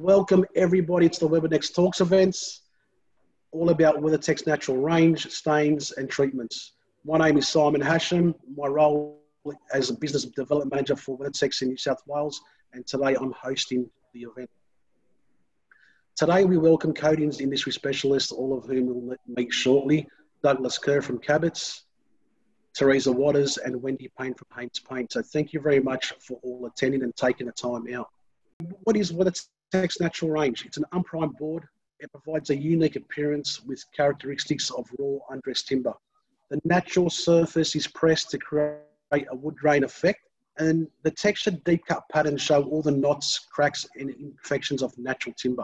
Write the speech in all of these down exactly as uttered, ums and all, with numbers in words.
Welcome everybody to the WeatherTech Talks events, all about WeatherTech's natural range, stains and treatments. My name is Simon Hasham. My role as a business development manager for WeatherTech in New South Wales, and today I'm hosting the event. Today we welcome coatings industry specialists, all of whom we'll meet shortly. Douglas Kerr from Cabot's, Teresa Waters and Wendy Payne from Haynes Paint. So thank you very much for all attending and taking the time out. What is WeatherTech's natural range? It's an unprimed board. It provides a unique appearance with characteristics of raw undressed timber. The natural surface is pressed to create a wood grain effect, and the textured deep cut patterns show all the knots, cracks and imperfections of natural timber.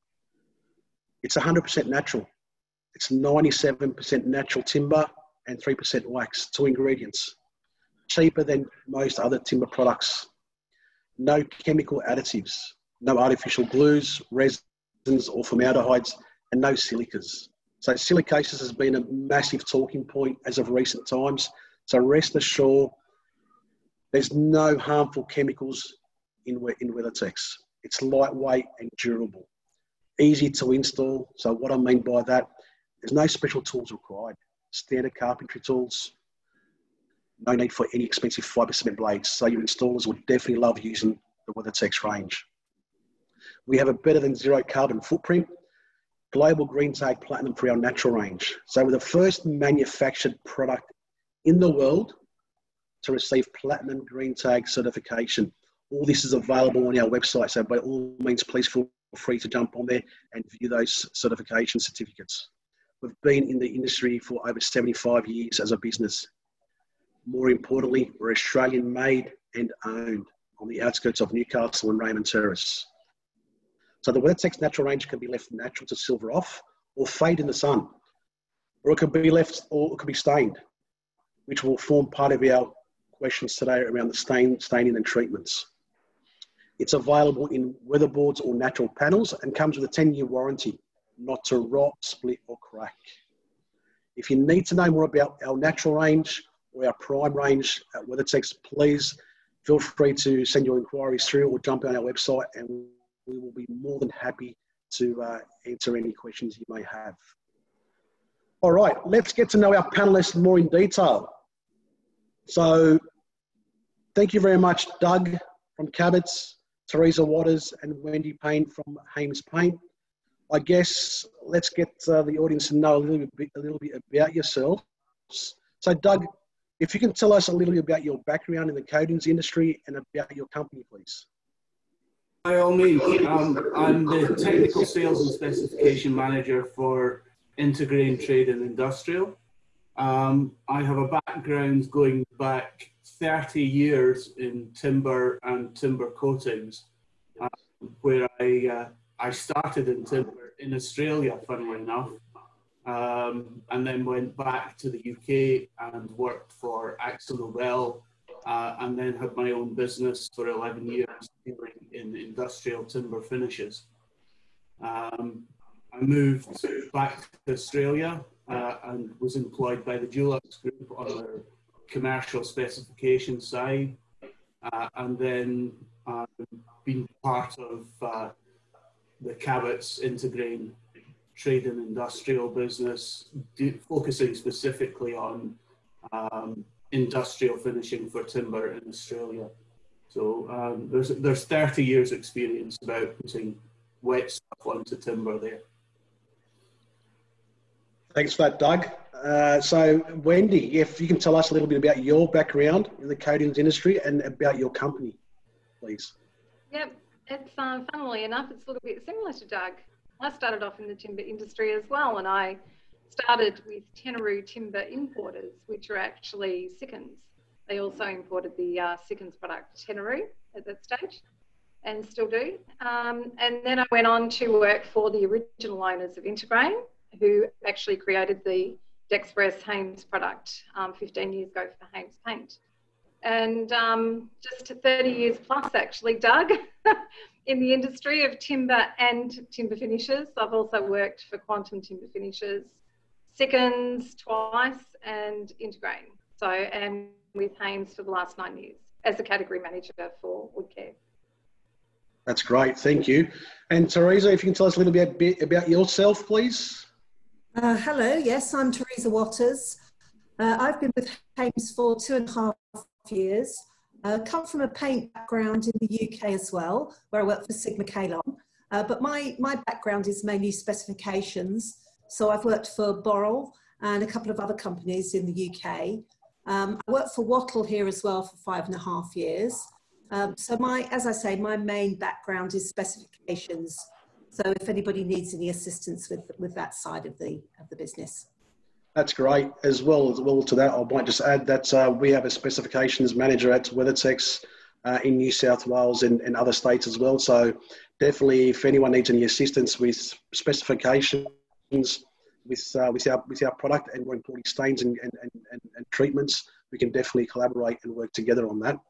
It's one hundred percent natural. It's ninety-seven percent natural timber and three percent wax, two ingredients. Cheaper than most other timber products. No chemical additives, no artificial glues, resins or formaldehydes, and no silicas. So silicosis has been a massive talking point as of recent times. So rest assured, there's no harmful chemicals in, in WeatherTech. It's lightweight and durable. Easy to install. So what I mean by that, there's no special tools required. Standard carpentry tools. No need for any expensive fibre cement blades. So your installers would definitely love using the WeatherTech range. We have a better than zero carbon footprint. Global Green Tag Platinum for our natural range. So we're the first manufactured product in the world to receive Platinum Green Tag certification. All this is available on our website. So by all means, please feel free to jump on there and view those certification certificates. We've been in the industry for over seventy-five years as a business. More importantly, we're Australian made and owned on the outskirts of Newcastle and Raymond Terrace. So the WeatherTech natural range can be left natural to silver off or fade in the sun, or it could be left, or it could be stained, which will form part of our questions today around the stain, staining and treatments. It's available in weatherboards or natural panels and comes with a ten year warranty, not to rot, split or crack. If you need to know more about our natural range or our prime range at WeatherTech, please feel free to send your inquiries through or jump on our website, and we will be more than happy to uh, answer any questions you may have. All right, let's get to know our panelists more in detail. So thank you very much, Doug from Cabot's, Teresa Waters and Wendy Payne from Haynes Paint. I guess let's get uh, the audience to know a little bit, a little bit about yourselves. So Doug, if you can tell us a little bit about your background in the coatings industry and about your company, please. By all means, um, I'm the Technical Sales and Specification Manager for Intergrain Trade and Industrial. Um, I have a background going back thirty years in timber and timber coatings, uh, where I, uh, I started in timber in Australia, funnily enough, um, and then went back to the U K and worked for AkzoNobel. Uh, and then had my own business for eleven years dealing in industrial timber finishes. Um, I moved back to Australia uh, and was employed by the Dulux Group on their commercial specification side, uh, and then uh, been part of uh, the Cabot's Intergrain Trade and Industrial business, do, focusing specifically on um, industrial finishing for timber in Australia. So um, there's there's thirty years experience about putting wet stuff onto timber there. Thanks for that, Doug. Uh, so Wendy, if you can tell us a little bit about your background in the coatings industry and about your company, please. Yep, it's uh, funnily enough, it's a little bit similar to Doug. I started off in the timber industry as well, and I started with Tenaru Timber Importers, which are actually Sikkens. They also imported the uh, Sikkens product, Tenaru, at that stage, and still do. Um, and then I went on to work for the original owners of Intergrain, who actually created the Dexpress Haynes product um, fifteen years ago for Haynes Paint. And um, just thirty years plus, actually, Doug, in the industry of timber and timber finishes. I've also worked for Quantum Timber Finishes, Sikkens twice, and Intergrain. So, and with Haynes for the last nine years as a category manager for wood care. That's great. Thank you. And Teresa, if you can tell us a little bit, bit about yourself, please. Uh, hello, yes, I'm Teresa Waters. Uh, I've been with Hames for two and a half years. Uh, come from a paint background in the U K as well, where I work for Sigma Kalon. Uh, but my, my background is mainly specifications. So I've worked for Boral and a couple of other companies in the U K. Um, I worked for Wattle here as well for five and a half years. Um, so my, as I say, my main background is specifications. So if anybody needs any assistance with, with that side of the, of the business. That's great. As well as well to that, I might just add that uh, we have a specifications manager at WeatherTex uh, in New South Wales and, and other states as well. So definitely, if anyone needs any assistance with specifications, with uh, with our with our product and more importantly stains and and, and, and treatments, we can definitely collaborate and work together on that.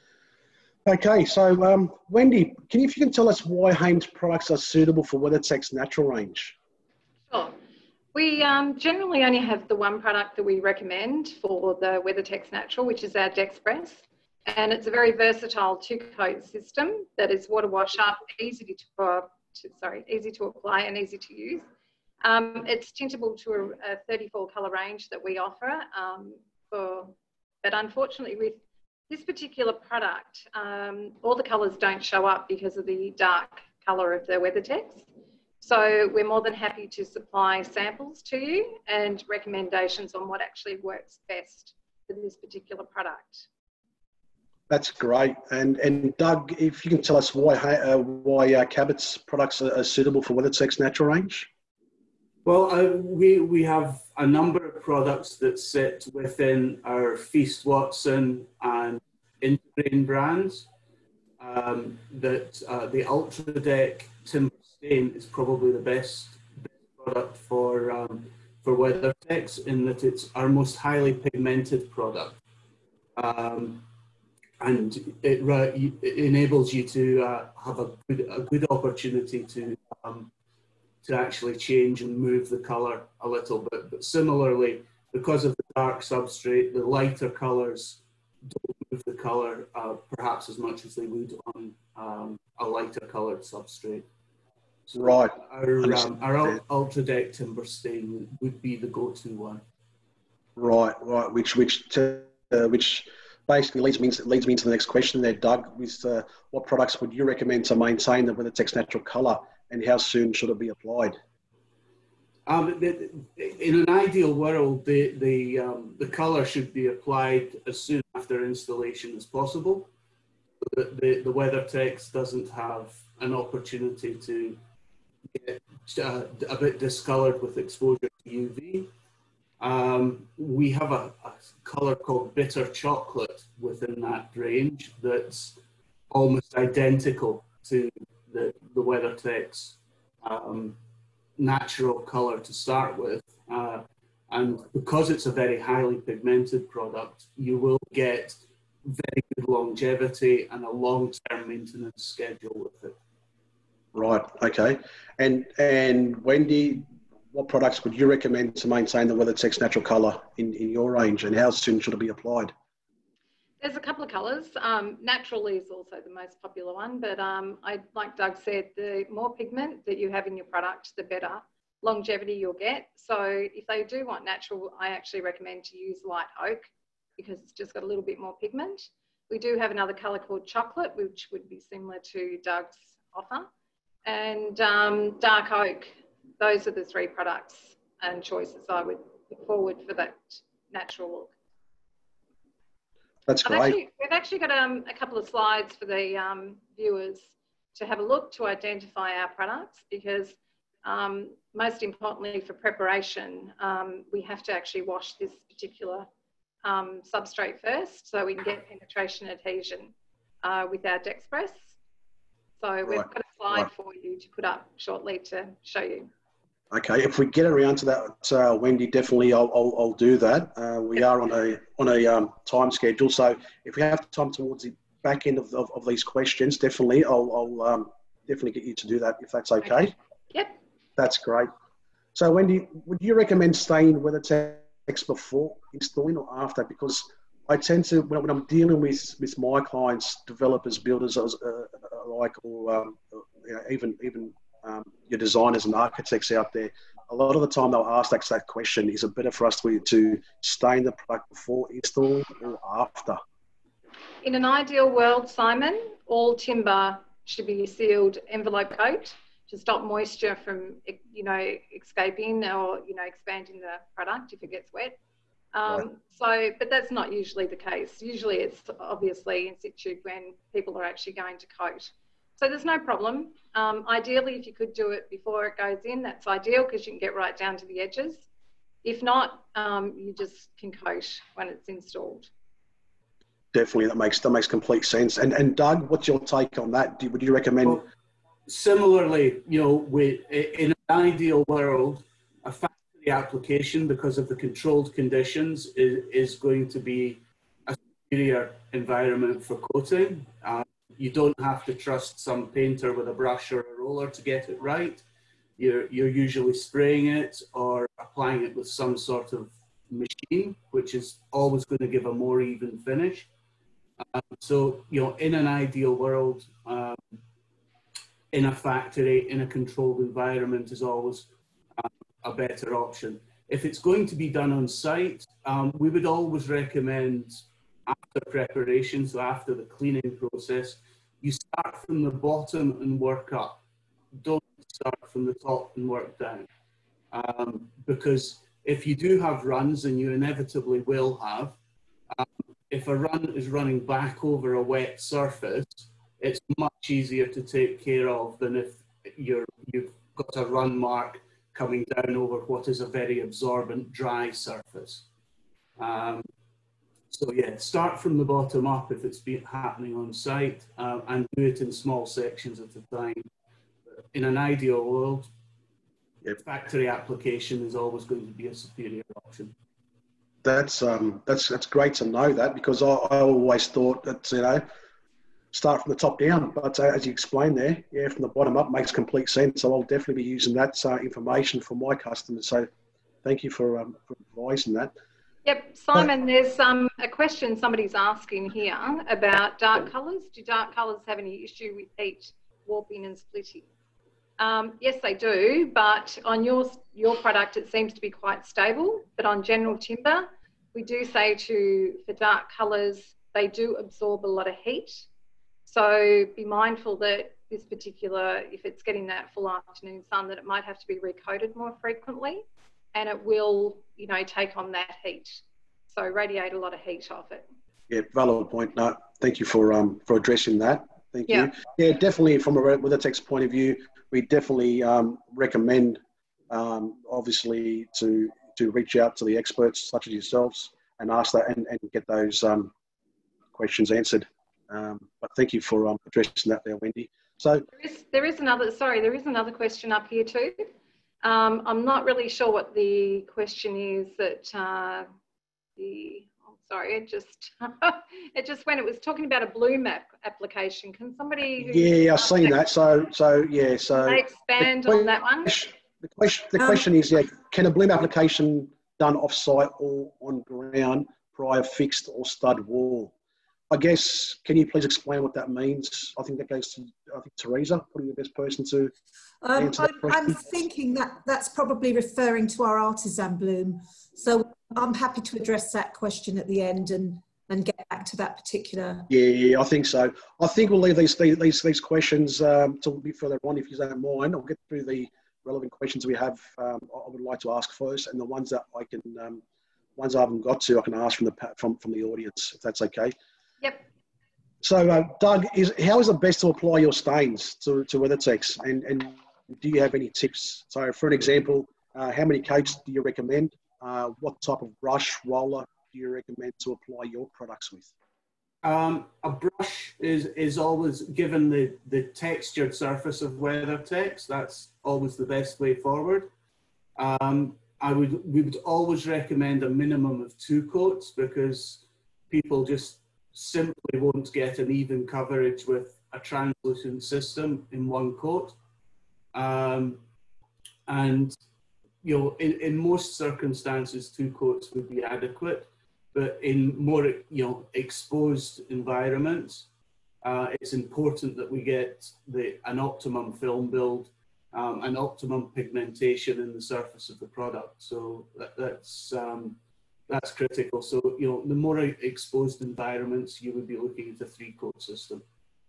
Okay, so um, Wendy, can you, if you can tell us why Hames products are suitable for WeatherTex natural range? Sure. We um, generally only have the one product that we recommend for the WeatherTex Natural, which is our Dexpress. And it's a very versatile two-coat system that is water wash up, easy to, uh, to sorry, easy to apply and easy to use. Um, it's tintable to a, a thirty-four colour range that we offer. Um, for, but unfortunately, with this particular product, um, all the colours don't show up because of the dark colour of the WeatherTex. So we're more than happy to supply samples to you and recommendations on what actually works best for this particular product. That's great. And and Doug, if you can tell us why uh, why uh, Cabot's products are, are suitable for WeatherTex natural range? Well, uh, we, we have a number of products that sit within our Feast Watson and Intergrain brands. Um, that uh, the Ultradec Timber Stain is probably the best, best product for um, for WeatherTex, in that it's our most highly pigmented product, um, and it, it enables you to uh, have a good, a good opportunity to um, to actually change and move the colour a little bit. But similarly, because of the dark substrate, the lighter colours don't move the colour uh, perhaps as much as they would on um, a lighter coloured substrate. So right. Our, um, our Ultradec Timber Stain would, would be the go-to one. Right, right. Which which uh, which basically leads me into, leads me into the next question there, Doug. With uh, what products would you recommend to maintain the WeatherTex natural colour, and how soon should it be applied? Um, the, in an ideal world, the the um, the colour should be applied as soon after installation as possible. The, the, the WeatherTex doesn't have an opportunity to get uh, a bit discoloured with exposure to U V. Um, we have a, a colour called Bitter Chocolate within that range that's almost identical to the, the WeatherTex um, natural colour to start with. Uh, and because it's a very highly pigmented product, you will get very good longevity and a long-term maintenance schedule with it. Right, okay. And and Wendy, what products would you recommend to maintain the WeatherTex natural colour in, in your range, and how soon should it be applied? There's a couple of colours. Um, natural is also the most popular one, but um, I, like Doug said, the more pigment that you have in your product, the better longevity you'll get. So if they do want natural, I actually recommend to use light oak because it's just got a little bit more pigment. We do have another colour called chocolate, which would be similar to Doug's offer. And um, dark oak, those are the three products and choices I would put forward for that natural look. That's great. Actually, we've actually got um, a couple of slides for the um, viewers to have a look to identify our products, because um, most importantly for preparation, um, we have to actually wash this particular um, substrate first so we can get penetration adhesion uh, with our Dexpress. So we've Right. got a slide Right. for you to put up shortly to show you. Okay, if we get around to that, uh, Wendy, definitely I'll, I'll, I'll do that. Uh, we are on a on a um, time schedule, so if we have time towards the back end of, of, of these questions, definitely I'll, I'll um, definitely get you to do that if that's okay. Okay. Yep. That's great. So Wendy, would you recommend staying WeatherTex before installing or after? Because I tend to, when, when I'm dealing with, with my clients, developers, builders, uh, like, or um, you know, even even um, your designers and architects out there, a lot of the time they'll ask that, that question: is it better for us to to stain the product before install or after? In an ideal world, Simon, all timber should be sealed envelope coat to stop moisture from, you know, escaping or, you know, expanding the product if it gets wet. Um, Right. So, but that's not usually the case. Usually it's obviously in situ when people are actually going to coat. So there's no problem. Um, ideally, if you could do it before it goes in, that's ideal because you can get right down to the edges. If not, um, you just can coat when it's installed. Definitely, that makes that makes complete sense. And and Doug, what's your take on that? Do, would you recommend? Well, similarly, you know, with, in an ideal world, a factory application, because of the controlled conditions, is, is going to be a superior environment for coating. Uh, you don't have to trust some painter with a brush or a roller to get it right. You're, you're usually spraying it or applying it with some sort of machine, which is always going to give a more even finish. Um, so, you know, in an ideal world, um, in a factory, in a controlled environment is always um, a better option. If it's going to be done on site, um, we would always recommend after preparation, so after the cleaning process, you start from the bottom and work up. Don't start from the top and work down. Um, because if you do have runs, and you inevitably will have, um, if a run is running back over a wet surface, it's much easier to take care of than if you're, you've got a run mark coming down over what is a very absorbent dry surface. Um, so yeah, start from the bottom up if it's been happening on site, uh, and do it in small sections at a time. In an ideal world, Yep. factory application is always going to be a superior option. That's um that's that's great to know that, because I, I always thought that, you know, start from the top down, but uh, as you explained there, yeah, from the bottom up makes complete sense. So I'll definitely be using that uh, information for my customers. So thank you for, um, for advising that. Yep, Simon, there's um, a question somebody's asking here about dark colours. Do dark colours have any issue with heat, warping and splitting? Um, yes, they do, but on your, your product, it seems to be quite stable. But on general timber, we do say to, for dark colours, they do absorb a lot of heat. So be mindful that this particular, if it's getting that full afternoon sun, that it might have to be recoated more frequently, and it will, you know, take on that heat. So radiate a lot of heat off it. Yeah, valid point. No, thank you for um for addressing that. Thank Yeah. you. Yeah, definitely from a WeatherTech's point of view, we definitely um, recommend, um, obviously, to to reach out to the experts such as yourselves and ask that and, and get those um, questions answered. Um, but thank you for um, addressing that there, Wendy. So there is, there is another, sorry, there is another question up here too. Um, I'm not really sure what the question is that uh, the, oh, sorry, it just, it just when it was talking about a Bloom app application. Can somebody who yeah, I've seen that. So, so yeah, so can they expand the on that one? The question, the Um, question is, yeah, can a Bloom application done off-site or on ground prior fixed or stud wall? I guess, can you please explain what that means? I think that goes to, I think, Teresa, probably the best person to Um, answer that I'm, question. I'm thinking that that's probably referring to our artisan bloom. So I'm happy to address that question at the end and, and get back to that particular. Yeah, I think so. I think we'll leave these these these questions um, till a bit further on, if you don't mind. I'll get through the relevant questions we have. Um, I would like to ask first, and the ones that I can, um, ones I haven't got to, I can ask from the from from the audience, if that's okay. Yep. So, uh, Doug, is how is it best to apply your stains to to WeatherTechs, and and do you have any tips? So, for an example, uh, how many coats do you recommend? Uh, what type of brush roller do you recommend to apply your products with? Um, a brush is, is always, given the, the textured surface of WeatherTechs, that's always the best way forward. Um, I would, we would always recommend a minimum of two coats, because people just simply won't get an even coverage with a translucent system in one coat. Um, and, you know, in, in most circumstances, two coats would be adequate. But in more, you know, exposed environments, uh, it's important that we get the, an optimum film build, um, an optimum pigmentation in the surface of the product. So that, that's, um, that's critical. So, you know, the more exposed environments, you would be looking at a three-coat system.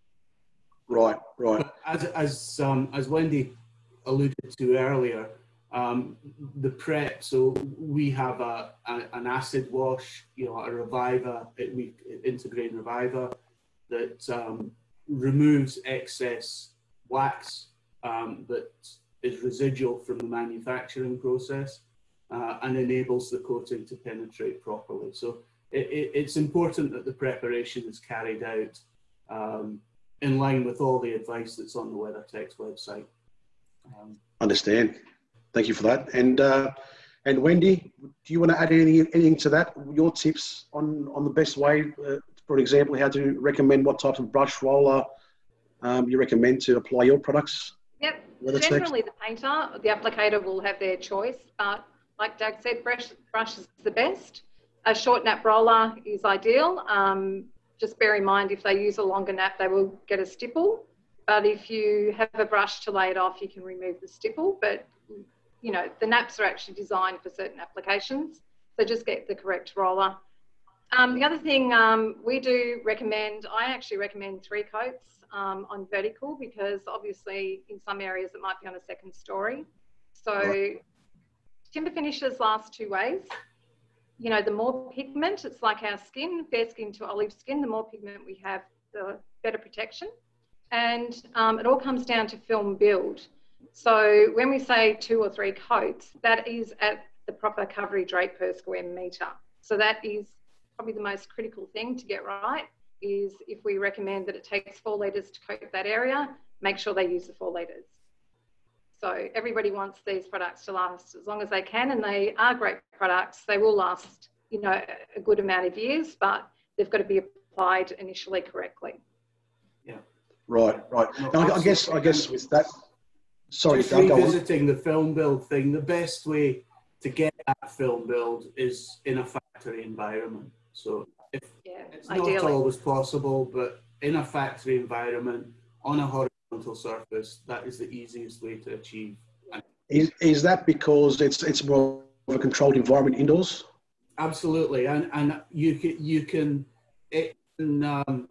Right, right. But as, as, um, as Wendy alluded to earlier, um, the prep, so we have a, a, an acid wash, you know, a Reviva, it, we integrate Reviva that um, removes excess wax um, that is residual from the manufacturing process uh, and enables the coating to penetrate properly. So it, it, it's important that the preparation is carried out um, in line with all the advice that's on the WeatherTex website. Um, Understand. Thank you for that. And uh, and Wendy, do you want to add any, anything to that? Your tips on, on the best way, uh, for example, how to recommend what type of brush roller um, you recommend to apply your products? Yep. WeatherTex? Generally, the painter, the applicator will have their choice, but like Doug said, brush, brush is the best. A short nap roller is ideal. Um, just bear in mind, if they use a longer nap, they will get a stipple. But if you have a brush to lay it off, you can remove the stipple. But, you know, the naps are actually designed for certain applications. So just get the correct roller. Um, the other thing um, we do recommend, I actually recommend three coats um, on vertical, because obviously in some areas it might be on a second story. So right. Timber finishes last two ways. You know, the more pigment, it's like our skin, fair skin to olive skin, the more pigment we have, the better protection. And um, it all comes down to film build. So when we say two or three coats, that is at the proper coverage rate per square metre. So that is probably the most critical thing to get right, is if we recommend that it takes four litres to coat that area, make sure they use the four litres. So everybody wants these products to last as long as they can, and they are great products. They will last, you know, a good amount of years, but they've got to be applied initially correctly. Yeah. Right, right. No, now, I guess, I guess with that, sorry, just Doug, revisiting the film build thing, the best way to get that film build is in a factory environment. So if yeah, it's ideally. not always possible, but in a factory environment, on a horizontal surface, that is the easiest way to achieve. Is, is that because it's it's more of a controlled environment indoors? Absolutely, and and you can you can it, um,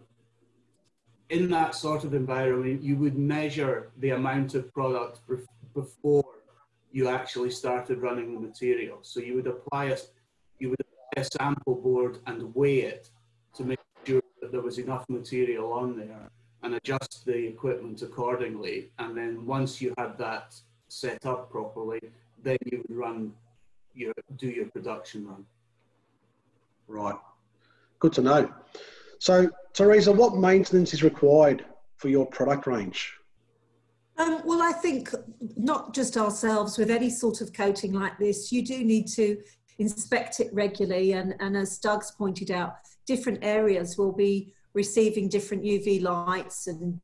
in that sort of environment, you would measure the amount of product before you actually started running the material. So you would apply a you would apply a sample board and weigh it to make sure that there was enough material on there, and adjust the equipment accordingly. And then once you had that set up properly, then you would run your do your production run. Right. Good to know. So, Teresa, what maintenance is required for your product range? Um, well, I think not just ourselves, with any sort of coating like this, you do need to inspect it regularly. And, and as Doug's pointed out, different areas will be receiving different U V lights, and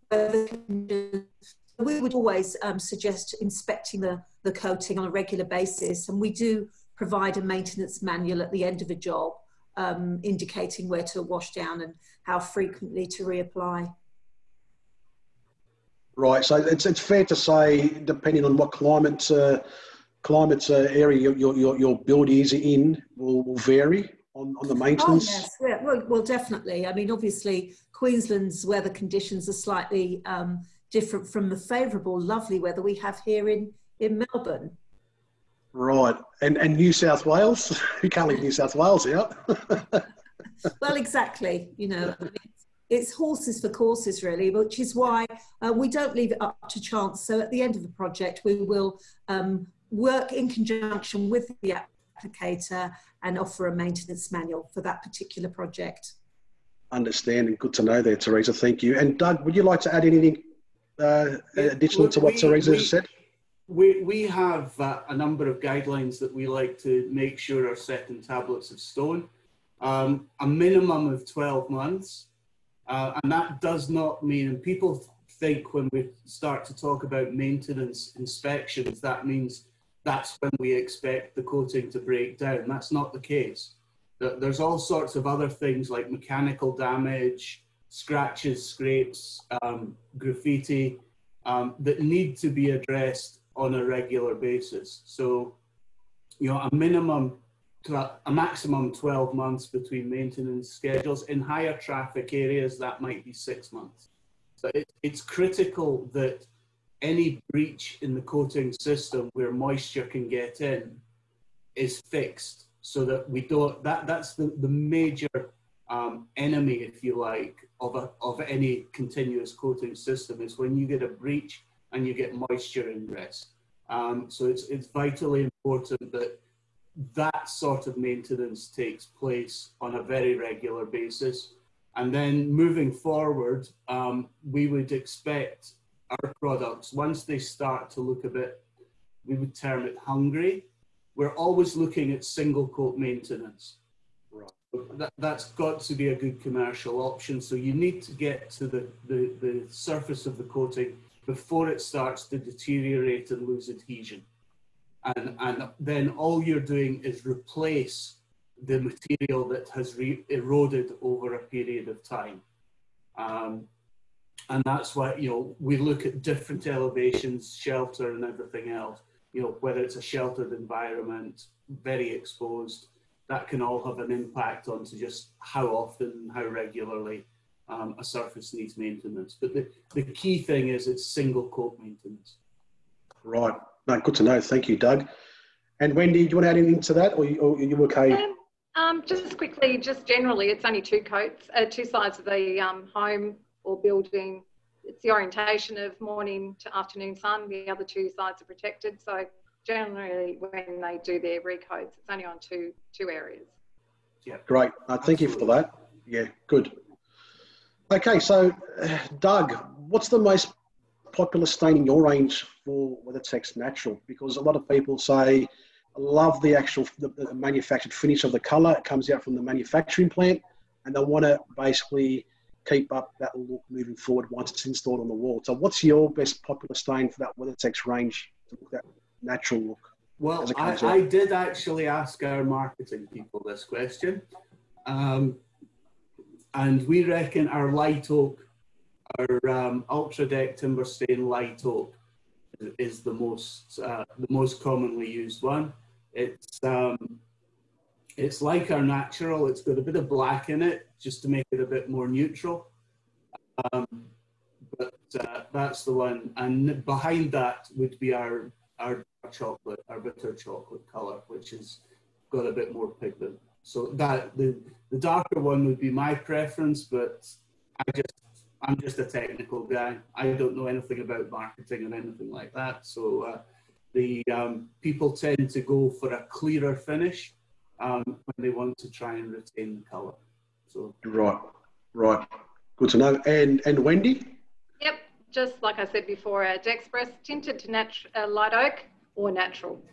we would always um, suggest inspecting the, the coating on a regular basis. And we do provide a maintenance manual at the end of a job, um, indicating where to wash down and how frequently to reapply. Right, so it's, it's fair to say, depending on what climate, uh, climate uh, area your, your, your build is in, will, will vary on, on the maintenance? Oh, yes, yeah, well, well, definitely. I mean, obviously, Queensland's weather conditions are slightly um, different from the favourable, lovely weather we have here in, in Melbourne. Right, and, and New South Wales? You can't leave New South Wales out. Well, exactly, you know. It's horses for courses, really, which is why uh, we don't leave it up to chance. So at the end of the project, we will um, work in conjunction with the applicator and offer a maintenance manual for that particular project. Understanding. Good to know there, Teresa. Thank you. And Doug, would you like to add anything uh, additional Look, to what we, Teresa we, has said? We, we have uh, a number of guidelines that we like to make sure are set in tablets of stone. Um, a minimum of twelve months. Uh, and that does not mean, and people think when we start to talk about maintenance inspections, that means that's when we expect the coating to break down. That's not the case. There's all sorts of other things like mechanical damage, scratches, scrapes, um, graffiti um, that need to be addressed on a regular basis. So, you know, a minimum to a, a maximum twelve months between maintenance schedules. In higher traffic areas, that might be six months. But it, it's critical that any breach in the coating system where moisture can get in is fixed, so that we don't, that, that's the, the major um, enemy, if you like, of, a, of any continuous coating system, is when you get a breach and you get moisture ingress. Um, so it's, it's vitally important that that sort of maintenance takes place on a very regular basis. And then moving forward, um, we would expect our products, once they start to look a bit, we would term it hungry, we're always looking at single coat maintenance. Right. That, that's got to be a good commercial option. So you need to get to the, the, the surface of the coating before it starts to deteriorate and lose adhesion. And, and then all you're doing is replace the material that has re eroded over a period of time. Um, and that's why, you know, we look at different elevations, shelter and everything else, you know, whether it's a sheltered environment, very exposed, that can all have an impact on to just how often and how regularly um, a surface needs maintenance. But the, the key thing is it's single coat maintenance. Right. No, good to know. Thank you, Doug. And Wendy, do you want to add anything to that, or, you, or are you okay? Yeah, um, just quickly, just generally, it's only two coats, uh, two sides of the um, home or building. It's the orientation of morning to afternoon sun. The other two sides are protected. So generally, when they do their recoats, it's only on two two areas. Yeah, great. Uh, thank Absolutely. you for that. Yeah, good. Okay, so uh, Doug, what's the most popular stain in your range for WeatherTex Natural? Because a lot of people say, I love the actual the, the manufactured finish of the colour. It comes out from the manufacturing plant, and they want to basically keep up that look moving forward once it's installed on the wall. So what's your best popular stain for that WeatherTex range to look that natural look? Well, I, I did actually ask our marketing people this question. Um, and we reckon our light oak, our um, Ultra Deck Timber Stain light oak is the most, uh, the most commonly used one. It's, um, it's like our natural, it's got a bit of black in it just to make it a bit more neutral. Um, but uh, that's the one. And behind that would be our, our chocolate, our bitter chocolate colour, which has got a bit more pigment. So that the, the darker one would be my preference, but I just, I'm just a technical guy. I don't know anything about marketing or anything like that. So uh, the um, people tend to go for a clearer finish um, when they want to try and retain the colour. So right, right, good to know. And and Wendy? Yep, just like I said before, our Dexpress tinted to nat uh, light oak or natural.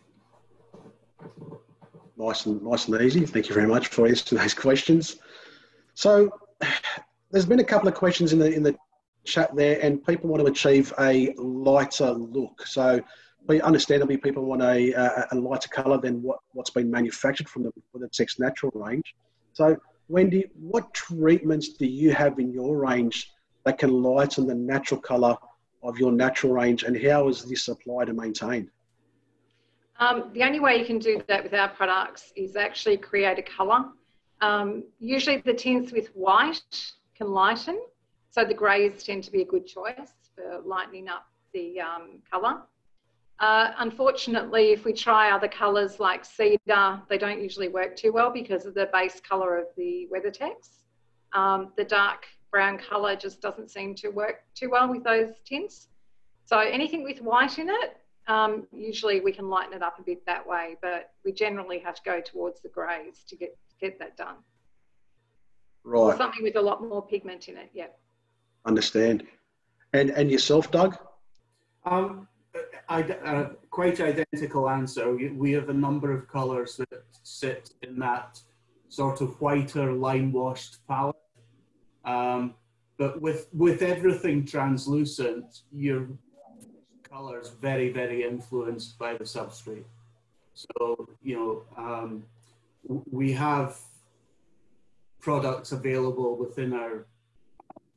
Nice and nice and easy. Thank you very much for answering those questions. So there's been a couple of questions in the in the chat there, and people want to achieve a lighter look. So, understandably, people want a a, a lighter colour than what what's been manufactured from the WeatherTex Natural range. So, Wendy, what treatments do you have in your range that can lighten the natural colour of your natural range, and how is this applied and maintained? Um, the only way you can do that with our products is actually create a colour. Um, usually, the tints with white can lighten, so the greys tend to be a good choice for lightening up the um, colour. Uh, unfortunately, if we try other colours like cedar, they don't usually work too well because of the base colour of the WeatherTex. Um, the dark brown colour just doesn't seem to work too well with those tints. So anything with white in it, um, usually we can lighten it up a bit that way, but we generally have to go towards the greys to get, get that done. Right. Or something with a lot more pigment in it, yeah. Understand. And, and yourself, Doug? Um, I, uh, quite identical answer. We have a number of colours that sit in that sort of whiter lime washed palette. Um, but with, with everything translucent, your colour is very, very influenced by the substrate. So, you know, um, we have products available within our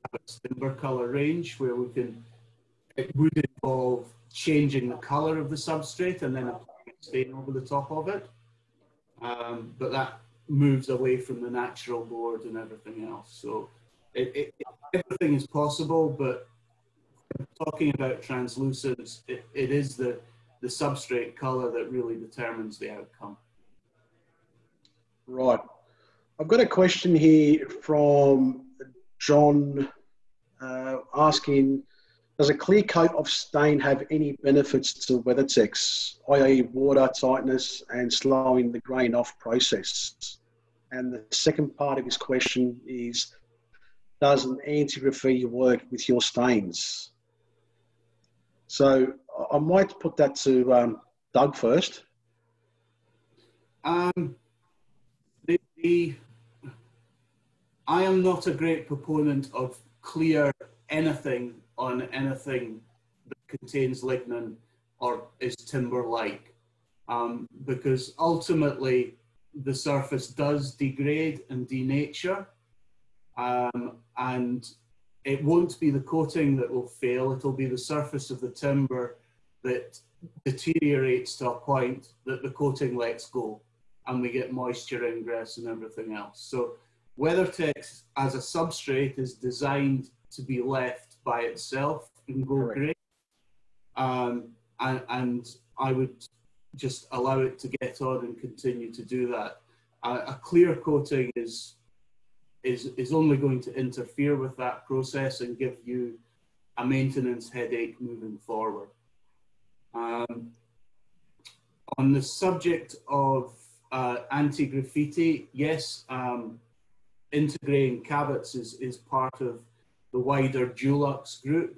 timber colour range, where we can, it would involve changing the colour of the substrate and then applying a stain over the top of it. Um, but that moves away from the natural board and everything else. So it, it, everything is possible, but talking about translucence, it, it is the, the substrate colour that really determines the outcome. Right. I've got a question here from John uh, asking, does a clear coat of stain have any benefits to WeatherTex, that is water tightness and slowing the grain off process? And the second part of his question is, does an anti-graffiti work with your stains? So I might put that to um, Doug first. Um, the, the, I am not a great proponent of clear anything on anything that contains lignin or is timber-like, um, because ultimately the surface does degrade and denature, um, and it won't be the coating that will fail, it'll be the surface of the timber that deteriorates to a point that the coating lets go and we get moisture ingress and everything else. So WeatherTex as a substrate is designed to be left by itself and go Correct. great. Um, and, and I would just allow it to get on and continue to do that. Uh, a clear coating is, is, is only going to interfere with that process and give you a maintenance headache moving forward. Um, on the subject of uh, anti-graffiti, yes, um, integrating Cabots is, is part of the wider Dulux group.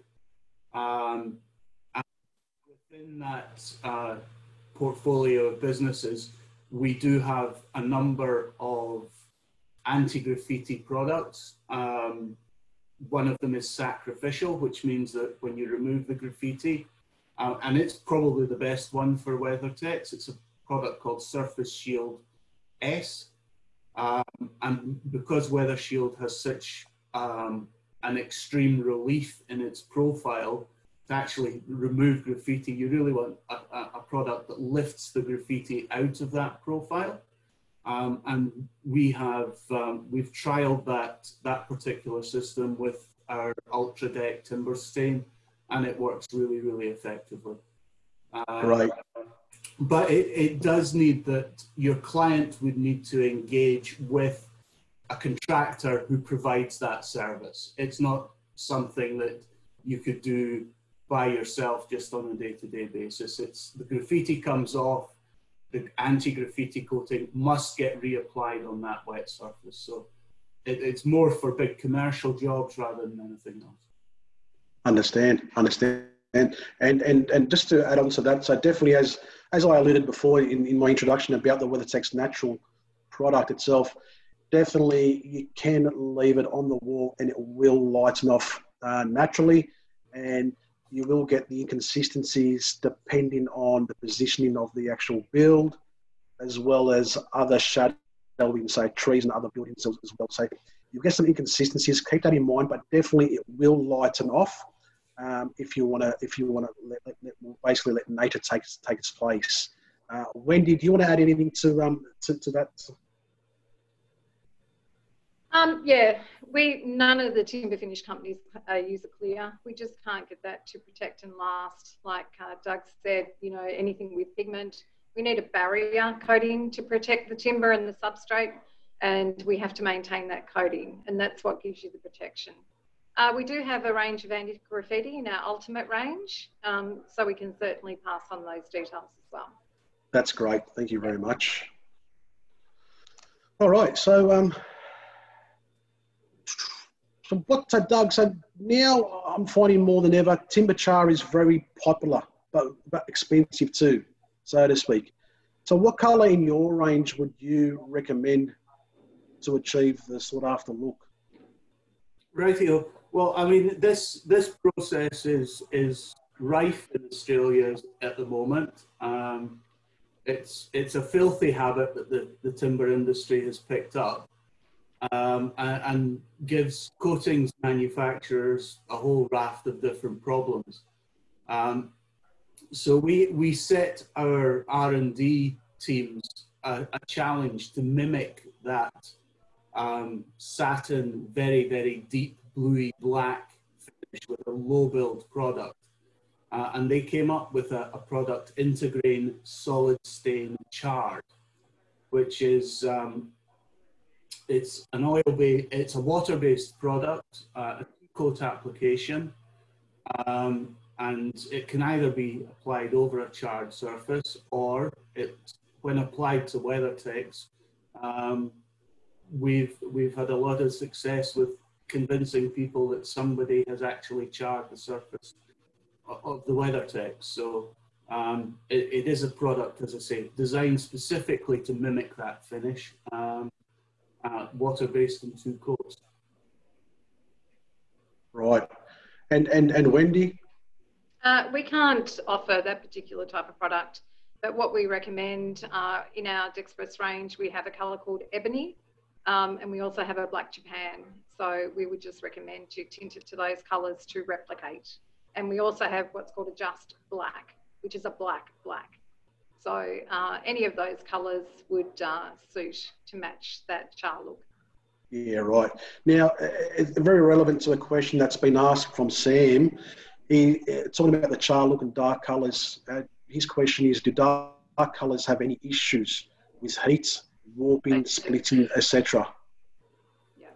Um, and within that uh, portfolio of businesses, we do have a number of anti-graffiti products. Um, one of them is sacrificial, which means that when you remove the graffiti, uh, and it's probably the best one for WeatherTex, it's a product called Surface Shield S. Um, and because Weather Shield has such um, an extreme relief in its profile, to actually remove graffiti, you really want a, a, a product that lifts the graffiti out of that profile. Um, and we have, um, we've trialed that, that particular system with our Ultra Deck timber stain, and it works really, really effectively. Um, Right. But it, it does need that your client would need to engage with a contractor who provides that service. It's not something that you could do by yourself just on a day-to-day basis. It's the graffiti comes off, the anti-graffiti coating must get reapplied on that wet surface. So it, it's more for big commercial jobs rather than anything else. Understand, understand. And, and, and, and just to add on to that, so definitely as, as I alluded before in, in my introduction about the WeatherTex natural product itself, definitely you can leave it on the wall and it will lighten off uh, naturally, and you will get the inconsistencies depending on the positioning of the actual build, as well as other shadowing, say trees and other buildings as well. So you get some inconsistencies, keep that in mind, but definitely it will lighten off. Um, if you want to, if you want to let, let, let, basically let nature take take its place. Uh, Wendy, do you want to add anything to um to, to that? Um, yeah, we none of the timber finish companies uh, use a clear. We just can't get that to protect and last. Like uh, Doug said, you know, anything with pigment, we need a barrier coating to protect the timber and the substrate, and we have to maintain that coating, and that's what gives you the protection. Uh, we do have a range of anti-graffiti in our ultimate range, um, so we can certainly pass on those details as well. That's great. Thank you very much. All right. So, um, so what, so Doug, so now I'm finding more than ever, timber char is very popular, but, but expensive too, so to speak. So what colour in your range would you recommend to achieve the sought after look? Rightio. Well, I mean, this this process is is rife in Australia at the moment. Um, it's it's a filthy habit that the, the timber industry has picked up, um, and, and gives coatings manufacturers a whole raft of different problems. Um, so we, we set our R and D teams a, a challenge to mimic that um, satin, very, very deep bluey black finish with a low build product. Uh, and they came up with a, a product, Intergrain Solid Stain Charred, which is, um, it's an oil-based, it's a water-based product, uh, a coat application, um, and it can either be applied over a charred surface, or it, when applied to WeatherTex, um, we've, we've had a lot of success with convincing people that somebody has actually charred the surface of the WeatherTex. So um, it, it is a product, as I say, designed specifically to mimic that finish, um, uh, water-based in two coats. Right. And, and, and Wendy? Uh, we can't offer that particular type of product, but what we recommend uh, in our Dexpress range, we have a colour called Ebony, um, and we also have a Black Japan. So we would just recommend to tint it to those colours to replicate. And we also have what's called a Just Black, which is a black black. So uh, any of those colours would uh, suit to match that char look. Yeah, right. Now, it's very relevant to a question that's been asked from Sam. He uh, talking about the char look and dark colours. Uh, his question is, do dark colours have any issues with heat, warping, splitting, et cetera? Yeah.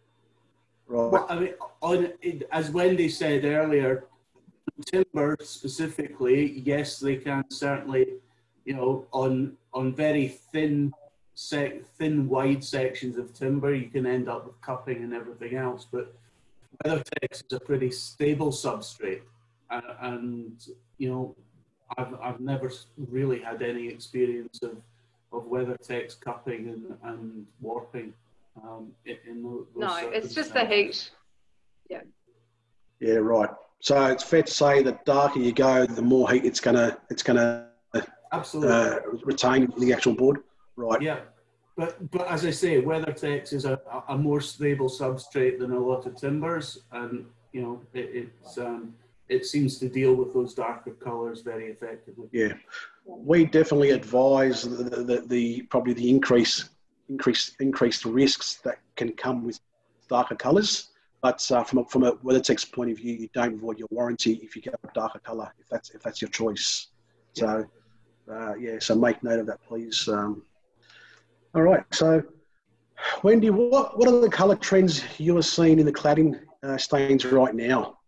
Right. Well, I mean, on, as Wendy said earlier, timber specifically, yes, they can certainly, you know, on on very thin, sec, thin, wide sections of timber, you can end up with cupping and everything else. But WeatherTex is a pretty stable substrate, uh, and you know, I've I've never really had any experience of of WeatherTex cupping and, and warping. Um, in, in those no, it's just the heat. Yeah. Yeah, right. So it's fair to say that darker you go, the more heat it's gonna it's gonna absolutely uh, retain in the actual board. Right. Yeah, but but as I say, WeatherTex is a, a more stable substrate than a lot of timbers, and you know it, it's um, it seems to deal with those darker colours very effectively. Yeah, we definitely advise the, the, the probably the increase increase increased risks that can come with darker colours. But uh, from a, from a WeatherTex point of view, you don't void your warranty if you get a darker colour, if that's if that's your choice. So, uh, yeah, so make note of that, please. Um, all right. So, Wendy, what what are the colour trends you are seeing in the cladding uh, stains right now?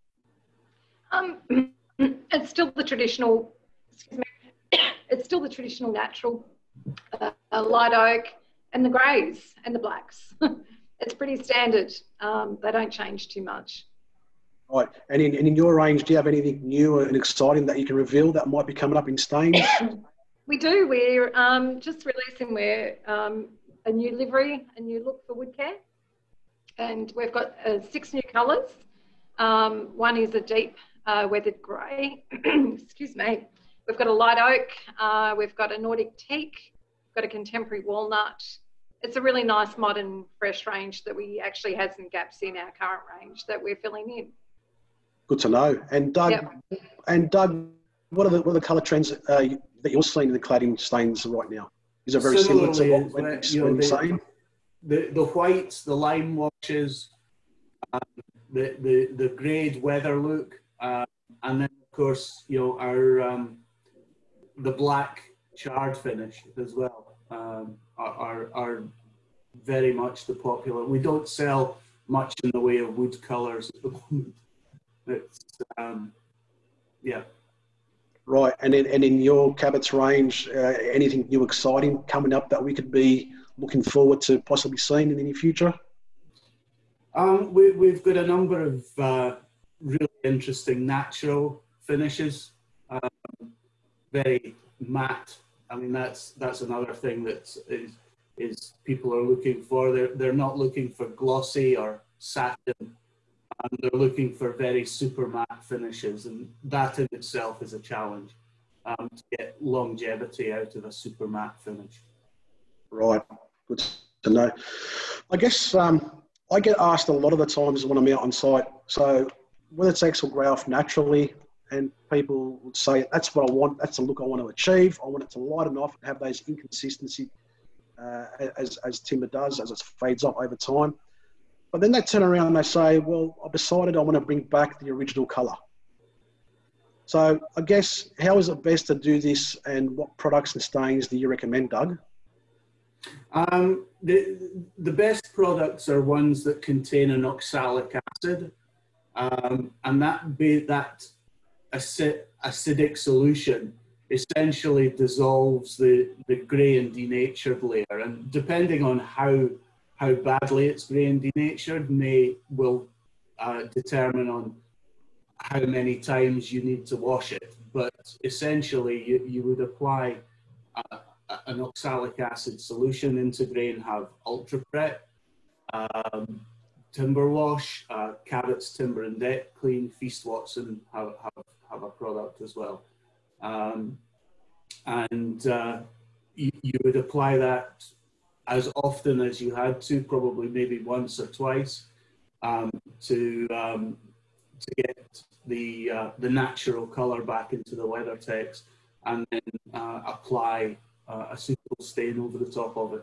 Um, it's still the traditional. Excuse me. It's still the traditional natural uh, light oak and the greys and the blacks. It's pretty standard. Um, they don't change too much. Right. And in, and in your range, do you have anything new and exciting that you can reveal that might be coming up in stains? We do. We're um, just releasing we're, um, a new livery, a new look for wood care. And we've got uh, six new colours. Um, one is a deep uh, weathered grey. Excuse me. We've got a light oak. Uh, we've got a Nordic teak. We've got a contemporary walnut. It's a really nice, modern, fresh range that we actually had some gaps in our current range that we're filling in. Good to know. And Doug, Yep. and Doug, what are the what are the colour trends uh, that you're seeing in the cladding stains right now? Is it very similar to what Wendy's you know, the, saying? The the whites, the lime washes, um, the the the greyed weather look, uh, and then of course you know our um, the black charred finish as well. Um, are, are, are very much the popular. We don't sell much in the way of wood colours at the moment. It's, um, yeah. Right, and in, and in your Cabot's range, uh, anything new exciting coming up that we could be looking forward to possibly seeing in the near future? Um, we, we've got a number of uh, really interesting natural finishes, um, very matte. I mean, that's that's another thing that is, is people are looking for. They're, they're not looking for glossy or satin. Um, they're looking for very super matte finishes, and that in itself is a challenge um, to get longevity out of a super matte finish. Right, good to know. I guess um, I get asked a lot of the times when I'm out on site, so WeatherTech will grow off naturally, and people would say, that's what I want, that's the look I want to achieve. I want it to lighten off and have those inconsistency uh, as, as timber does, as it fades up over time. But then they turn around and they say, well, I've decided I want to bring back the original colour. So I guess, how is it best to do this, and what products and stains do you recommend, Doug? Um, the, the best products are ones that contain an oxalic acid, um, and that, be, that acid, acidic solution essentially dissolves the, the grey and denatured layer, and depending on how, how badly it's grey and denatured may will uh, determine on how many times you need to wash it. But essentially you, you would apply a, an oxalic acid solution into grain, have Ultra Prep, um, Timber Wash, uh, Cabot's Timber and Deck Clean, Feast Watson have, have, have a product as well. Um, and uh, you, you would apply that as often as you had to, probably maybe once or twice, um, to, um, to get the, uh, the natural colour back into the WeatherTech, and then uh, apply uh, a suitable stain over the top of it.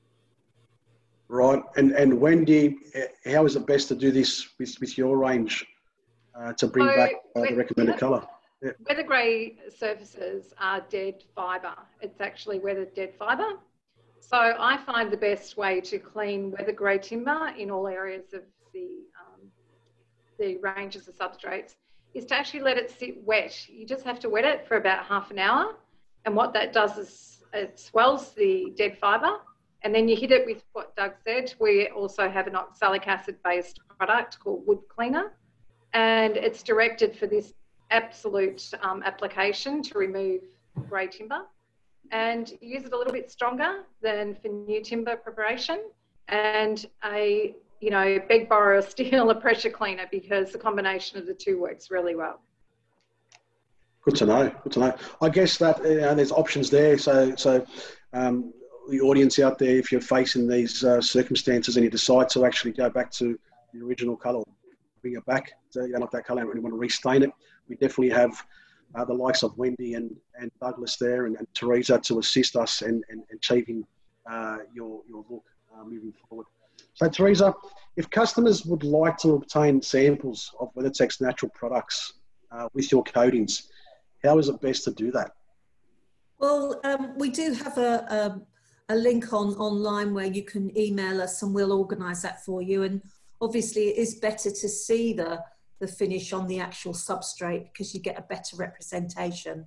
Right, and and Wendy, how is it best to do this with, with your range uh, to bring so, back uh, the recommended colour? Yeah. Weather grey surfaces are dead fibre. It's actually weather dead fibre. So I find the best way to clean weather grey timber in all areas of the, um, the ranges of substrates is to actually let it sit wet. You just have to wet it for about half an hour. And what that does is it swells the dead fibre, and then you hit it with what Doug said. We also have an oxalic acid based product called Wood Cleaner, and it's directed for this absolute um, application to remove grey timber, and use it a little bit stronger than for new timber preparation, and a, you know, beg, borrow, or steal a pressure cleaner, because the combination of the two works really well. Good to know. Good to know. I guess that you know, there's options there. So, so um, the audience out there, if you're facing these uh, circumstances and you decide to actually go back to the original colour, bring it back, so you don't like that colour and you want to restain it, we definitely have uh, the likes of Wendy and, and Douglas there, and, and Teresa to assist us in, in, in achieving uh, your, your look uh, moving forward. So Teresa, if customers would like to obtain samples of WeatherTech's natural products uh, with your coatings, how is it best to do that? Well, um, we do have a, a, a link on online where you can email us and we'll organise that for you. And obviously it is better to see the, the finish on the actual substrate because you get a better representation.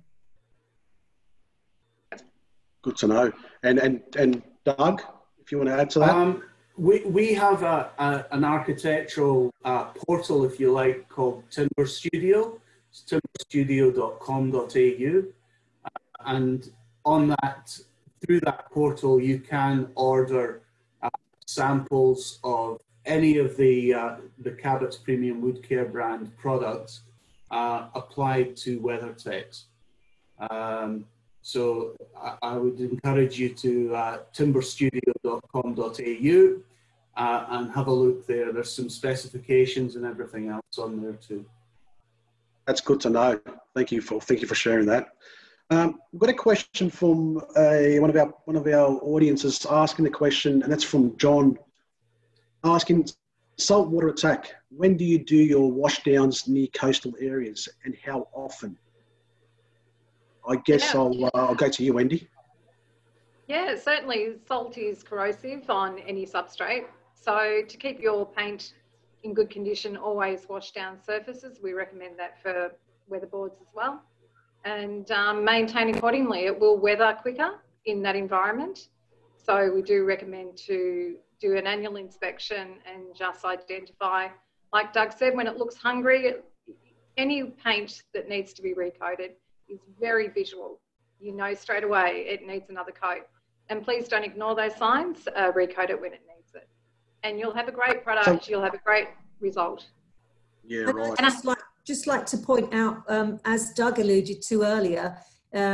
Good to know. And, and, and Doug, if you want to add to that? Um, we, we have a, a, an architectural uh, portal, if you like, called Timber Studio. It's timber studio dot com dot A U, uh, and on that, through that portal, you can order uh, samples of any of the uh, the Cabot's Premium Wood Care brand products uh, applied to WeatherTech. Um, so I, I would encourage you to uh, timber studio dot com dot A U uh, and have a look there. There's some specifications and everything else on there too. That's good to know. Thank you for thank you for sharing that. Um, we've got a question from a, one of our one of our audiences asking the question, and that's from John, asking saltwater attack. When do you do your washdowns near coastal areas, and how often? I guess yeah. I'll uh, I'll go to you, Wendy. Yeah, certainly salt is corrosive on any substrate. So to keep your paint in good condition, always wash down surfaces. We recommend that for weatherboards as well. And um, maintain accordingly. It will weather quicker in that environment. So we do recommend to do an annual inspection and just identify, like Doug said, when it looks hungry, any paint that needs to be recoated is very visual. You know straight away it needs another coat. And please don't ignore those signs, uh, recoat it when it needs it. And you'll have a great product, so, you'll have a great result. Yeah, right. And I'd just like, just like to point out, um, as Doug alluded to earlier, uh,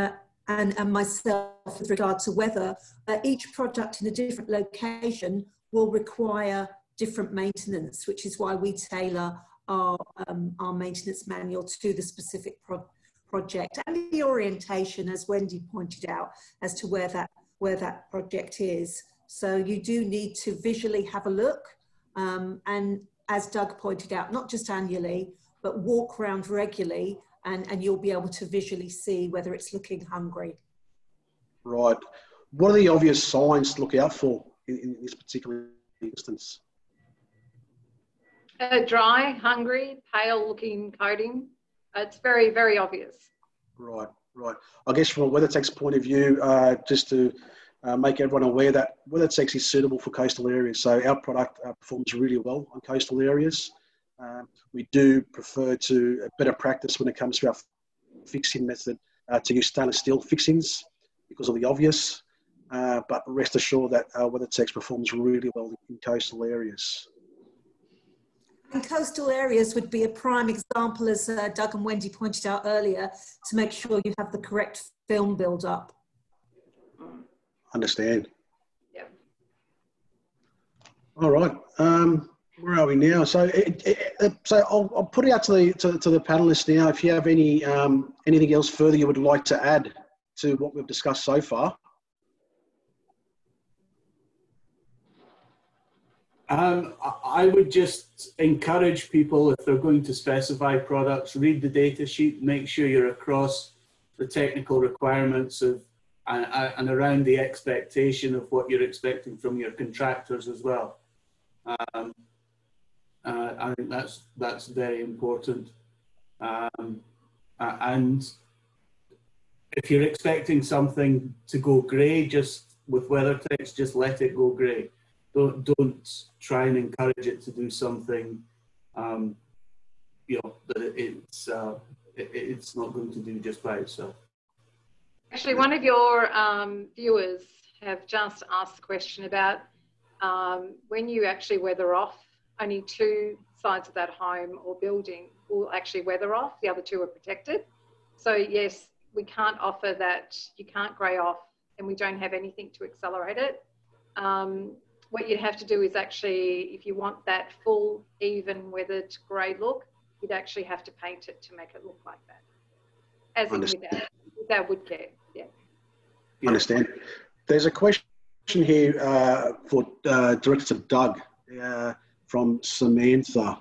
and, and myself with regard to weather, uh, each product in a different location will require different maintenance, which is why we tailor our, um, our maintenance manual to the specific pro project and the orientation, as Wendy pointed out, as to where that, where that project is. So you do need to visually have a look, um, and as Doug pointed out, not just annually, but walk around regularly, and, and you'll be able to visually see whether it's looking hungry. Right. What are the obvious signs to look out for in, in this particular instance? Uh, dry, hungry, pale looking coating. It's very, very obvious. Right, right. I guess from a WeatherTech's point of view, uh, just to uh, make everyone aware that WeatherTech is suitable for coastal areas. So our product uh, performs really well on coastal areas. Um, we do prefer to uh, better practice when it comes to our fixing method uh, to use stainless steel fixings because of the obvious. Uh, but rest assured that our WeatherTech performs really well in coastal areas. And coastal areas would be a prime example, as uh, Doug and Wendy pointed out earlier, to make sure you have the correct film build-up. Understand. Yeah. All right. Um, where are we now? So, it, it, so I'll, I'll put it out to the to, to the panelists now. If you have any um, anything else further you would like to add to what we've discussed so far. Um, I would just encourage people, if they're going to specify products, read the data sheet, make sure you're across the technical requirements of and, and around the expectation of what you're expecting from your contractors as well. Um, uh, I think that's that's very important. Um, uh, and if you're expecting something to go grey, just with WeatherTech, just let it go grey. Don't, don't try and encourage it to do something, um, you know, that it's, uh, it, it's not going to do just by itself. Actually, one of your um, viewers have just asked a question about um, when you actually weather off, only two sides of that home or building will actually weather off, the other two are protected. So yes, we can't offer that, you can't grey off, and we don't have anything to accelerate it. Um, What you'd have to do is actually, if you want that full, even weathered grey look, you'd actually have to paint it to make it look like that. As in with our, with our wood care, yeah. Understand. There's a question here uh, for uh, directed to Doug uh, from Samantha.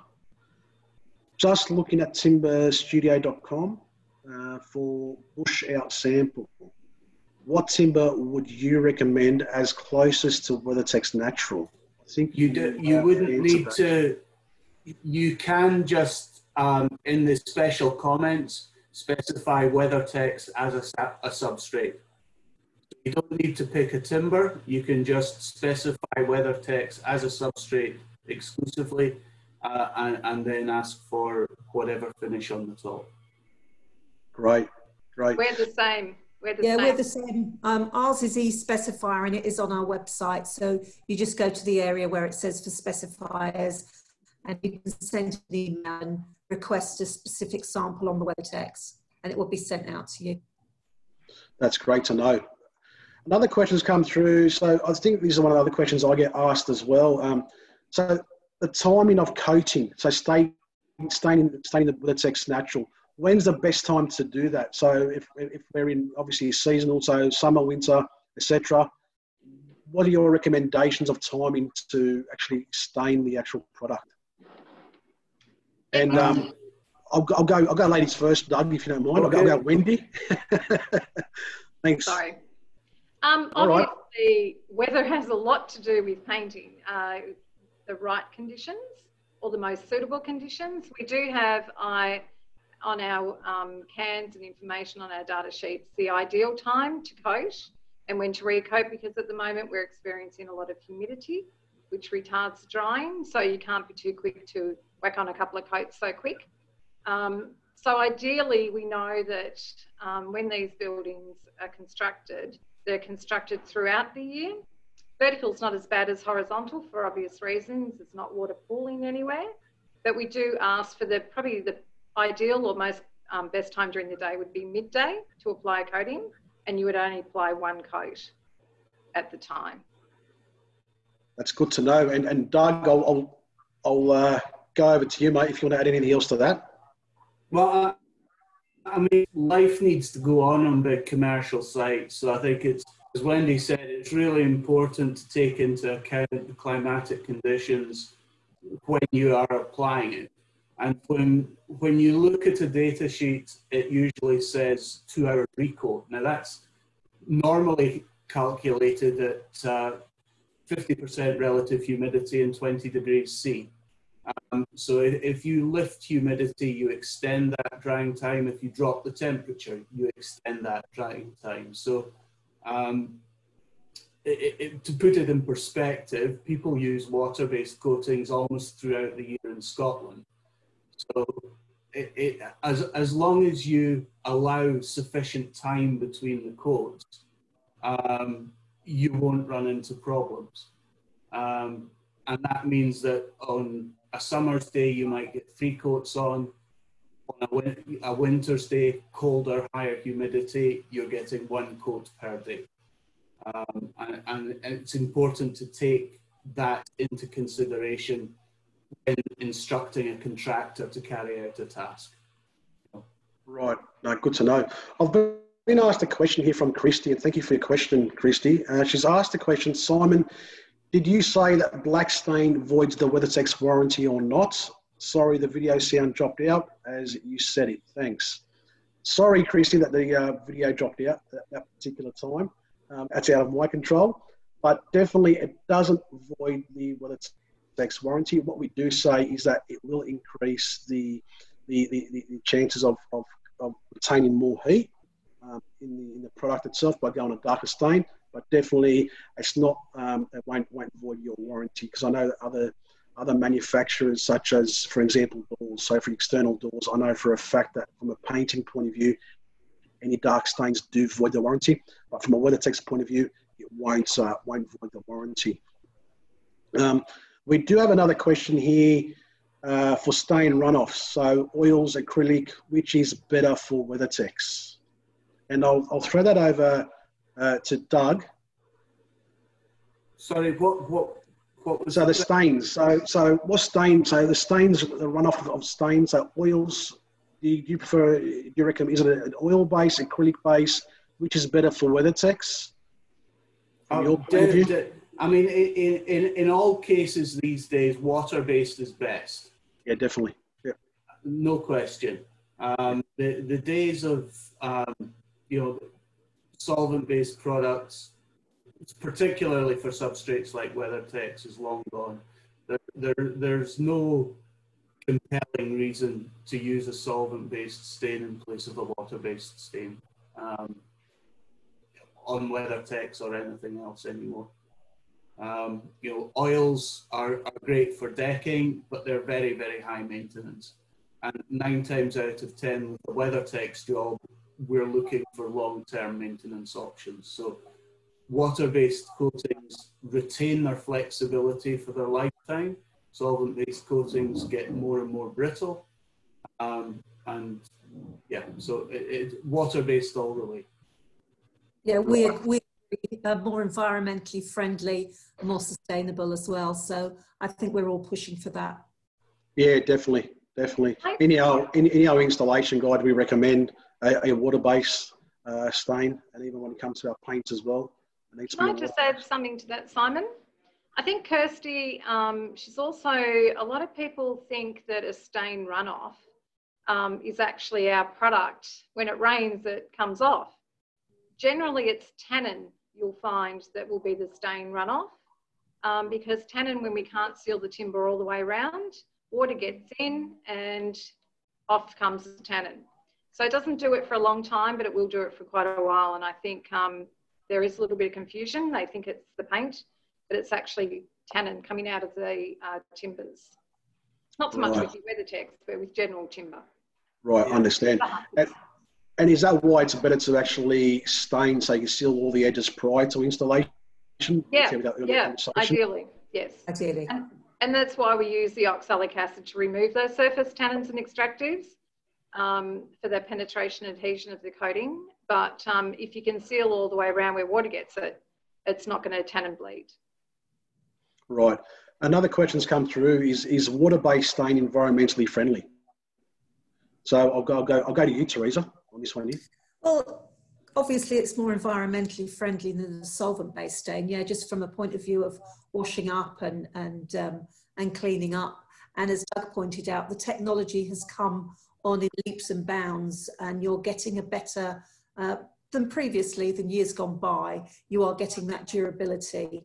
Just looking at timber studio dot com uh, for bush out sample. What timber would you recommend as closest to WeatherTech's natural? I think you do, you wouldn't need that. to. You can just um, in the special comments specify WeatherTech as a, a substrate. You don't need to pick a timber. You can just specify WeatherTech as a substrate exclusively, uh, and, and then ask for whatever finish on the top. Great, great. We're the same. We're the yeah, same. we're the same. Um, ours is e-specifier and it is on our website. So you just go to the area where it says for specifiers and you can send an email and request a specific sample on the WeatherTech and it will be sent out to you. That's great to know. Another question has come through. So I think these are one of the other questions I get asked as well. Um, so the timing of coating, so staining, staining, staining the WeatherTech natural. When's the best time to do that? So if, if we're in obviously seasonal, so summer, winter, et cetera, what are your recommendations of timing to actually stain the actual product? And um, I'll, I'll go. I'll go ladies first, Doug, if you don't mind. Okay. I'll go, I'll go Wendy. Thanks. Sorry. Um, All obviously, right. Weather has a lot to do with painting. Uh, the right conditions or the most suitable conditions. We do have I. on our um, cans and information on our data sheets, the ideal time to coat and when to recoat, because at the moment we're experiencing a lot of humidity, which retards drying. So you can't be too quick to whack on a couple of coats so quick. Um, so ideally we know that um, when these buildings are constructed, they're constructed throughout the year. Vertical is not as bad as horizontal for obvious reasons. It's not water pooling anywhere, but we do ask for the, probably the ideal or most um, best time during the day would be midday to apply a coating, and you would only apply one coat at the time. That's good to know. And, and Doug, I'll, I'll, I'll uh, go over to you, mate, if you want to add anything else to that. Well, uh, I mean, life needs to go on on big commercial sites. So I think it's, as Wendy said, it's really important to take into account the climatic conditions when you are applying it. And when, when you look at a data sheet, it usually says two-hour recoat. Now, that's normally calculated at uh, fifty percent relative humidity and twenty degrees C. Um, so if, if you lift humidity, you extend that drying time. If you drop the temperature, you extend that drying time. So um, it, it, to put it in perspective, people use water-based coatings almost throughout the year in Scotland. So it, it, as, as long as you allow sufficient time between the coats, um, you won't run into problems. Um, and that means that on a summer's day, you might get three coats on. On a, win a winter's day, colder, higher humidity, you're getting one coat per day. Um, and, and it's important to take that into consideration when instructing a contractor to carry out a task. Right, no, good to know. I've been asked a question here from Christy, and thank you for your question, Christy. Uh, she's asked the question, Simon, did you say that black stain voids the WeatherTech's warranty or not? Sorry, the video sound dropped out as you said it. Thanks. Sorry, Christy, that the uh, video dropped out at that particular time. Um, that's out of my control, but definitely it doesn't void the WeatherTech's warranty. What we do say is that it will increase the the, the, the chances of, of, of retaining more heat um, in, the, in the product itself by going a darker stain. But definitely, it's not. Um, it won't won't void your warranty, because I know that other other manufacturers, such as, for example, doors. So for external doors, I know for a fact that from a painting point of view, any dark stains do void the warranty. But from a WeatherTech's point of view, it won't uh, won't void the warranty. Um, we do have another question here uh, for stain runoffs. So oils, acrylic, which is better for WeatherTech's? And I'll I'll throw that over. Uh, to Doug. Sorry, what what what was so the stains? So so what stains? So the stains, the runoff of stains. So oils. Do you, do you prefer? Do you reckon is it an oil base, acrylic base? Which is better for WeatherTech's? From your point of view? I mean, in in in all cases these days, water based is best. Yeah, definitely. Yeah. No question. Um, the the days of um, you know. solvent-based products, particularly for substrates like WeatherTech's, is long gone. There, there, there's no compelling reason to use a solvent-based stain in place of a water-based stain um, on WeatherTech's or anything else anymore. Um, you know, oils are, are great for decking, but they're very, very high maintenance. And nine times out of ten with the WeatherTech's job, we're looking for long-term maintenance options. So water-based coatings retain their flexibility for their lifetime. Solvent-based coatings get more and more brittle. Um, and yeah, so it, it, water-based all the way. Yeah, we, we are more environmentally friendly, more sustainable as well. So I think we're all pushing for that. Yeah, definitely, definitely. In our, in, in our installation guide, we recommend a, a water-based uh, stain, and even when it comes to our paints as well. Can I just add something to that, Simon? I think Kirsty, um, she's also, a lot of people think that a stain runoff um, is actually our product. When it rains, it comes off. Generally, it's tannin you'll find that will be the stain runoff, um, because tannin, when we can't seal the timber all the way around, water gets in and off comes the tannin. So it doesn't do it for a long time, but it will do it for quite a while. And I think um, there is a little bit of confusion. They think it's the paint, but it's actually tannin coming out of the uh, timbers. Not so much Right. with the WeatherTech's, but with general timber. Right, Yeah. understand. And, and is that why it's better to actually stain so you can seal all the edges prior to installation? Yeah, yeah, conversation? ideally, yes. Ideally. And, and that's why we use the oxalic acid to remove those surface tannins and extractives um, for the penetration and adhesion of the coating. but um, if you can seal all the way around where water gets it, it's not going to tan and bleed. Right. Another question's come through is, is water-based stain environmentally friendly? So I'll go, I'll go, I'll go to you, Teresa, on this one here. Well, obviously it's more environmentally friendly than the solvent-based stain. Yeah, just from a point of view of washing up and, and, um, and cleaning up. And as Doug pointed out, the technology has come on in leaps and bounds, and you're getting a better, uh, than previously, than years gone by, you are getting that durability.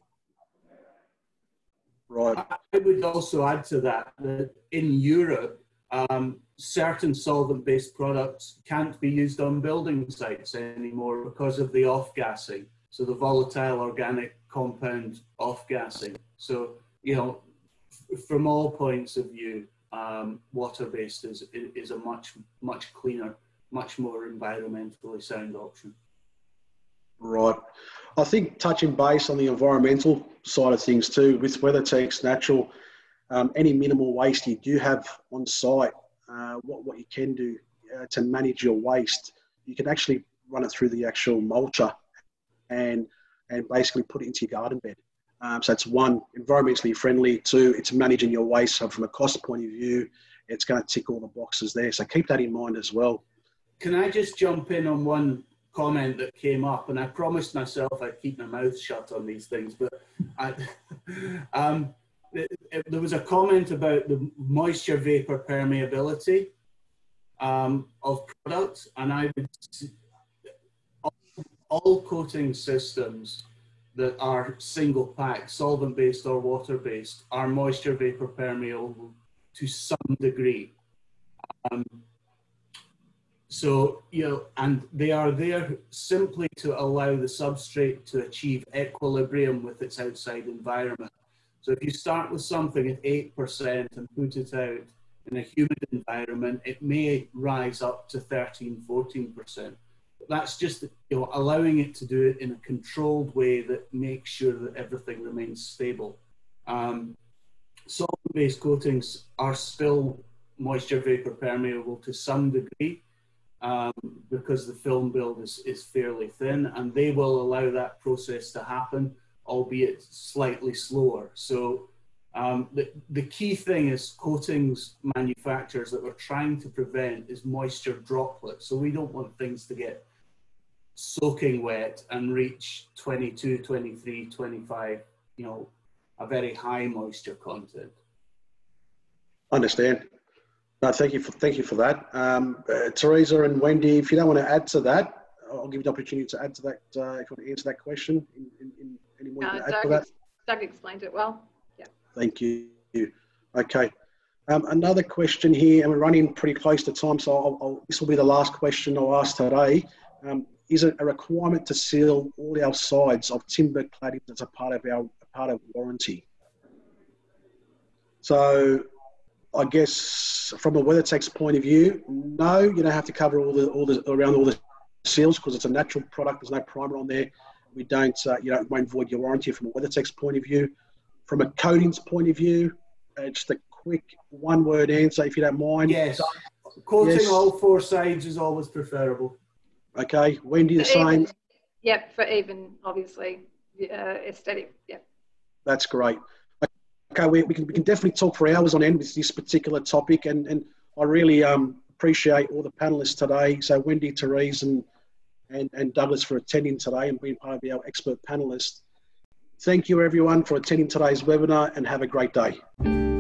Right. I would also add to that that in Europe, um, certain solvent-based products can't be used on building sites anymore because of the off-gassing. So the volatile organic compound off-gassing. So, you know, from all points of view, um, water-based is, is a much, much cleaner, much more environmentally sound option. Right. I think touching base on the environmental side of things too, with WeatherTech Natural, um, any minimal waste you do have on site, uh, what, what you can do uh, to manage your waste, you can actually run it through the actual mulcher and, and basically put it into your garden bed. Um, so it's one, environmentally friendly, two, it's managing your waste. So from a cost point of view, it's going to tick all the boxes there. So keep that in mind as well. Can I just jump in on one comment that came up? And I promised myself I'd keep my mouth shut on these things, but I, um, it, it, there was a comment about the moisture vapor permeability um, of products, and I would all, all coating systems that are single pack, solvent based or water based, are moisture vapor permeable to some degree. Um, So, you know, and they are there simply to allow the substrate to achieve equilibrium with its outside environment. So if you start with something at eight percent and put it out in a humid environment, it may rise up to thirteen, fourteen percent. That's just, you know, allowing it to do it in a controlled way that makes sure that everything remains stable. Um, solvent-based coatings are still moisture vapor permeable to some degree, Um, because the film build is, is fairly thin, and they will allow that process to happen, albeit slightly slower. So um, the, the key thing is coatings manufacturers that we're trying to prevent is moisture droplets. So we don't want things to get soaking wet and reach twenty-two, twenty-three, twenty-five, you know, a very high moisture content. Understand. No, thank you for thank you for that, um, uh, Teresa and Wendy. If you don't want to add to that, I'll give you the opportunity to add to that. Uh, if you want to answer that question, in, in, in any more Uh, you can add Doug, to that. Doug explained it well. Yeah. Thank you. Okay. Um, another question here, and we're running pretty close to time, so I'll, I'll, this will be the last question I'll ask today. Um, is it a requirement to seal all our sides of timber cladding as a part of our a part of warranty? So, I guess from a WeatherTech's point of view, no, you don't have to cover all the all the around all the seals because it's a natural product. There's no primer on there. We don't, uh, you know, it won't void your warranty from a WeatherTech's point of view. From a coatings point of view, uh, just a quick one-word answer, if you don't mind. Yes, coating yes. all four sides is always preferable. Okay, Wendy, the same. Even, yep, for even, obviously, uh, aesthetic, yep. That's great. Okay, we, we, can, we can definitely talk for hours on end with this particular topic, and, and I really um, appreciate all the panelists today. So Wendy, Therese, and, and, and Douglas for attending today and being part of our expert panelists. Thank you, everyone, for attending today's webinar, and have a great day.